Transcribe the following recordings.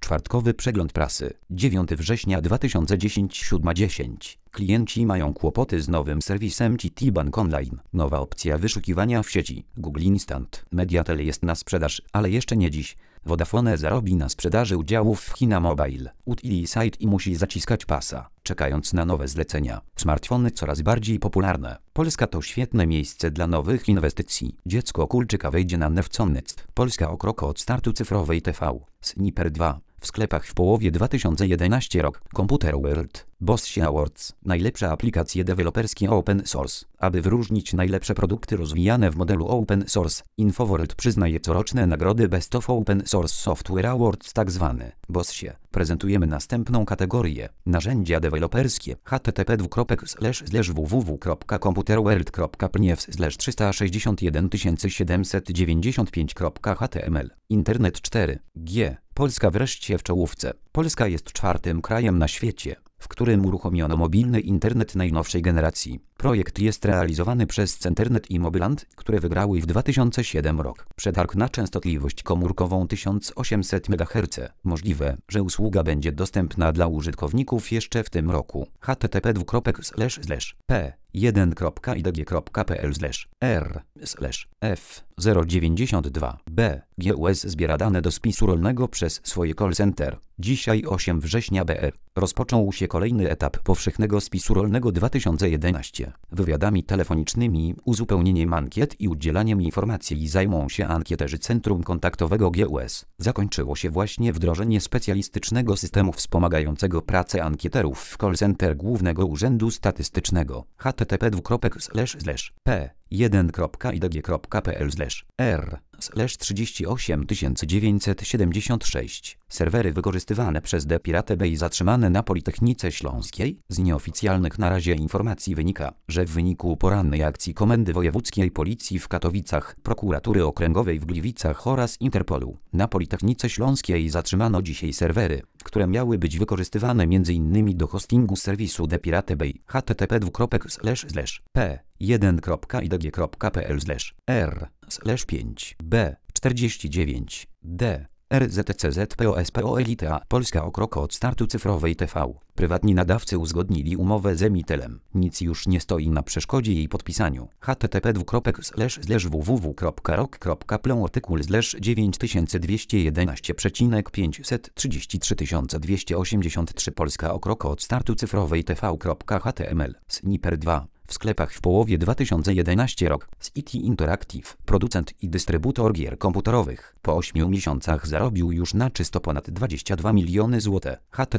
Czwartkowy przegląd prasy. 9 września 2010 7:10. Klienci mają kłopoty z nowym serwisem TT Bank Online. Nowa opcja wyszukiwania w sieci. Google Instant. Mediatel jest na sprzedaż, ale jeszcze nie dziś. Vodafone zarobi na sprzedaży udziałów w China Mobile. Utility i musi zaciskać pasa, czekając na nowe zlecenia. Smartfony coraz bardziej popularne. Polska to świetne miejsce dla nowych inwestycji. Dziecko Kulczyka wejdzie na Newconet. Polska o krok od startu cyfrowej TV. Sniper 2. W sklepach w połowie 2011 rok. Computer World. Bossie Awards. Najlepsze aplikacje deweloperskie open source. Aby wyróżnić najlepsze produkty rozwijane w modelu open source, InfoWorld przyznaje coroczne nagrody Best of Open Source Software Awards tzw. Bossie. Prezentujemy następną kategorię. Narzędzia deweloperskie. http://www.computerworld.pniew/361795.html. Internet 4G. Polska wreszcie w czołówce. Polska jest czwartym krajem na świecie, w którym uruchomiono mobilny internet najnowszej generacji. Projekt jest realizowany przez Centernet i Mobiland, które wygrały w 2007 rok przetarg na częstotliwość komórkową 1800 MHz. Możliwe, że usługa będzie dostępna dla użytkowników jeszcze w tym roku. http://p1.idg.pl/r/f092b. GUS zbiera dane do spisu rolnego przez swoje call center. Dzisiaj 8 września BR. Rozpoczął się kolejny etap powszechnego spisu rolnego 2011. Wywiadami telefonicznymi, uzupełnieniem ankiet i udzielaniem informacji zajmą się ankieterzy Centrum Kontaktowego GUS. Zakończyło się właśnie wdrożenie specjalistycznego systemu wspomagającego pracę ankieterów w call center Głównego Urzędu Statystycznego. http://p1.idg.pl/r/38976. Serwery wykorzystywane przez Depiratebay zatrzymane na Politechnice Śląskiej. Z nieoficjalnych na razie informacji wynika, że w wyniku porannej akcji Komendy Wojewódzkiej Policji w Katowicach, Prokuratury Okręgowej w Gliwicach oraz Interpolu na Politechnice Śląskiej zatrzymano dzisiaj serwery, które miały być wykorzystywane m.in. do hostingu serwisu Depiratebay. http://p1.idg.pl/r/5b49d. RZCZPOSPOLITA. Polska o krok od startu cyfrowej TV. Prywatni nadawcy uzgodnili umowę z emitelem. Nic już nie stoi na przeszkodzie jej podpisaniu. http://www.rok.artykuł/9211,533 Polska o krok od startu cyfrowej TV.html. Sniper 2. W sklepach w połowie 2011 rok. City Interactive, producent i dystrybutor gier komputerowych, po 8 miesiącach zarobił już na czysto ponad 22 miliony zł.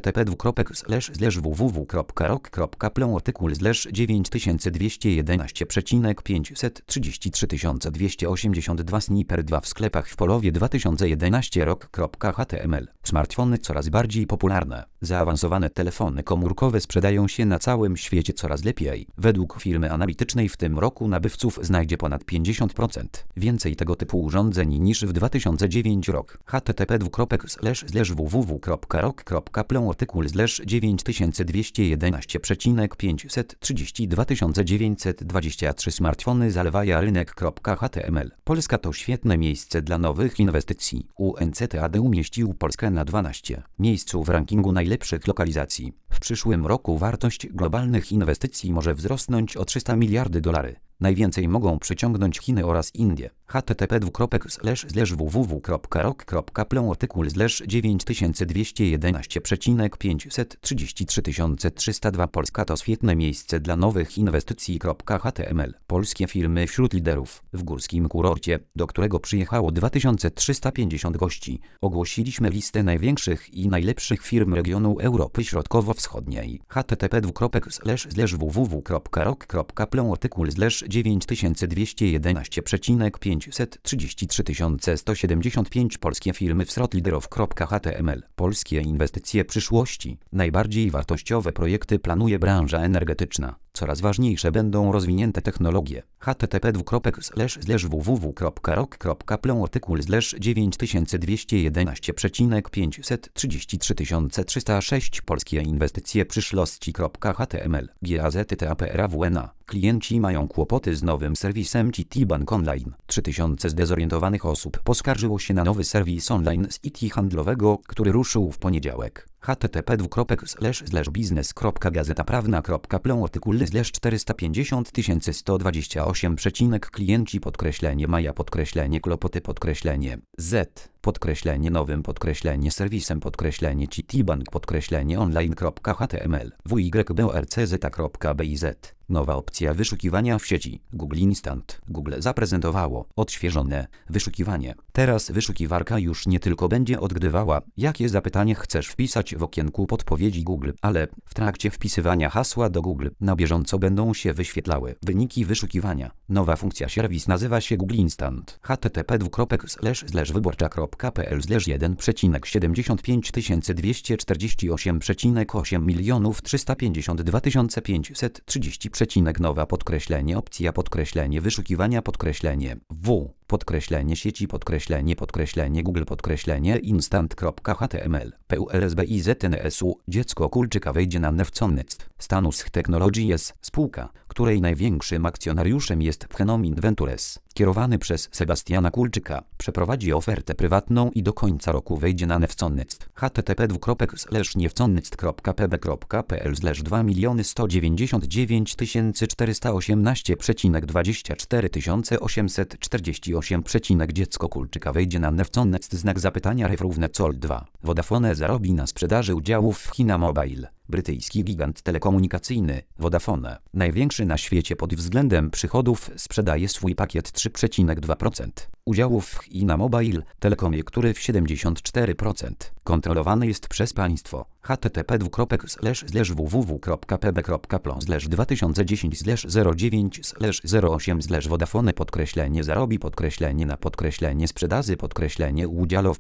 http://www.rok.artykuł/9211,533 Sniper 2 w sklepach w połowie 2011 rok.html. Smartfony coraz bardziej popularne. Zaawansowane telefony komórkowe sprzedają się na całym świecie coraz lepiej. Według firmy analitycznej w tym roku nabywców znajdzie ponad 50% więcej tego typu urządzeń niż w 2009 rok. http://www.rok.artykuł/9211,532 Smartfony zalewają rynek.html. Polska to świetne miejsce dla nowych inwestycji. UNCTAD umieścił Polskę na 12 miejscu w rankingu najlepszych lokalizacji. W przyszłym roku wartość globalnych inwestycji może wzrosnąć o $300 miliardy. Najwięcej mogą przyciągnąć Chiny oraz Indie. http://www.rok.artykuł/9211,533 Polska to świetne miejsce dla nowych inwestycji.html. Polskie firmy wśród liderów. W górskim kurorcie, do którego przyjechało 2350 gości, ogłosiliśmy listę największych i najlepszych firm regionu Europy Środkowo-Wschodniej. http://www.rok.artykuł/9211,533 Polskie firmy wśród liderów.html. Polskie inwestycje przyszłości. Najbardziej wartościowe projekty planuje branża energetyczna. Coraz ważniejsze będą rozwinięte technologie. http://www.rok.pl artykuł /9211,533 Polskie inwestycje przyszłości.html GAZTAPRAWNA Klienci mają kłopoty z nowym serwisem IT Bank Online. 3000 zdezorientowanych osób poskarżyło się na nowy serwis online z IT handlowego, który ruszył w poniedziałek. http://biznes.gazetaprawna.pl artykuł /450 128 Maja kłopoty Z nowym serwisem IT Bank online.html wyborcz.biz Nowa opcja wyszukiwania w sieci. Google Instant. Google zaprezentowało odświeżone wyszukiwanie. Teraz wyszukiwarka już nie tylko będzie odgrywała, jakie zapytanie chcesz wpisać w okienku podpowiedzi Google, ale w trakcie wpisywania hasła do Google na bieżąco będą się wyświetlały wyniki wyszukiwania. Nowa funkcja serwis nazywa się Google Instant. http://wyborcza.pl 1,75 248,8 352 530 opcja wyszukiwania w sieci Google instant.html PULSBIZNSU Dziecko Kulczyka wejdzie na Newconext. Stanus Technologies spółka, której największym akcjonariuszem jest Phenomin Ventures, kierowany przez Sebastiana Kulczyka, przeprowadzi ofertę prywatną i do końca roku wejdzie na Newconext. http://newconext.pb.pl 2 199 418,24 848 Dziecko Kulczyka wejdzie na Newconext ! Col 2. Vodafone zarobi na sprzedaży udziałów w China Mobile. Brytyjski gigant telekomunikacyjny, Vodafone, największy na świecie pod względem przychodów, sprzedaje swój pakiet 3,2% udziałów w China Mobile Telecomie, który w 74% kontrolowany jest przez państwo. http://www.pb.pl 2010/09/08 Vodafone zarobi na sprzedaży udziałów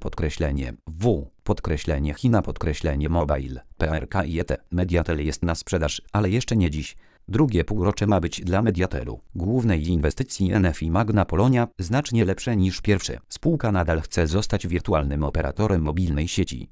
China Mobile PRK i ET Mediatel jest na sprzedaż, ale jeszcze nie dziś. Drugie półrocze ma być dla Mediatelu, głównej inwestycji NFI Magna Polonia, znacznie lepsze niż pierwsze. Spółka nadal chce zostać wirtualnym operatorem mobilnej sieci.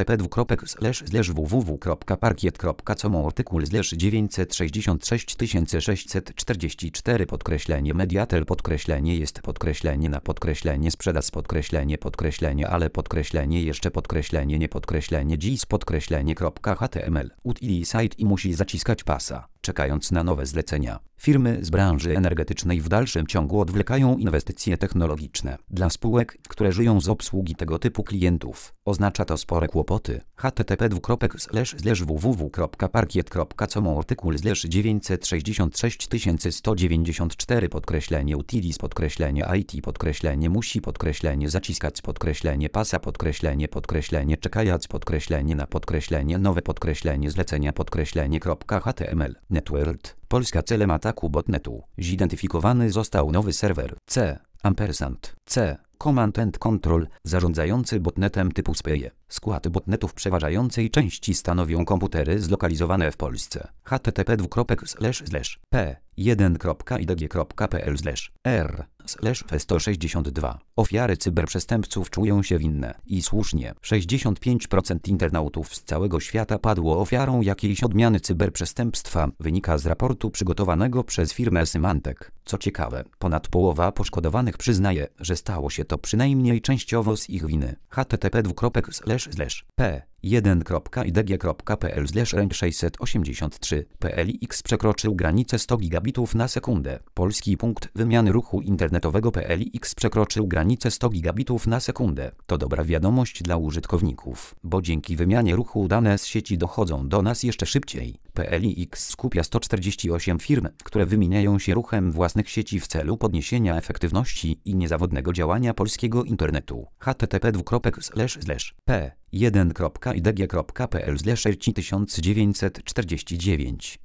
http://www.parkiet.com artykuł /966 644 Mediatel jest na sprzedaż ale jeszcze nie dziś .html utili site i musi zaciskać pasa, czekając na nowe zlecenia. Firmy z branży energetycznej w dalszym ciągu odwlekają inwestycje technologiczne. Dla spółek, które żyją z obsługi tego typu klientów, oznacza to spore kłopoty. http://www.parkiet.com artykuł /966 194 utilis IT musi zaciskać pasa czekając na nowe zlecenia .html Networld Polska celem ataku botnetu. Zidentyfikowany został nowy serwer C Command and Control zarządzający botnetem typu SPEE. Skład botnetów przeważającej części stanowią komputery zlokalizowane w Polsce. http://p1.idg.pl/r/f162 Ofiary cyberprzestępców czują się winne. I słusznie. 65% internautów z całego świata padło ofiarą jakiejś odmiany cyberprzestępstwa, wynika z raportu przygotowanego przez firmę Symantec. Co ciekawe, ponad połowa poszkodowanych przyznaje, że stało się to przynajmniej częściowo z ich winy. http://p1.idg.pl/683 PLX przekroczył granicę 100 gigabitów na sekundę. Polski punkt wymiany ruchu internetowego PLX przekroczył granicę 100 gigabitów na sekundę. To dobra wiadomość dla użytkowników, bo dzięki wymianie ruchu dane z sieci dochodzą do nas jeszcze szybciej. PLX skupia 148 firm, które wymieniają się ruchem własnych sieci w celu podniesienia efektywności i niezawodnego działania polskiego internetu. http://p1.idg.pl/1949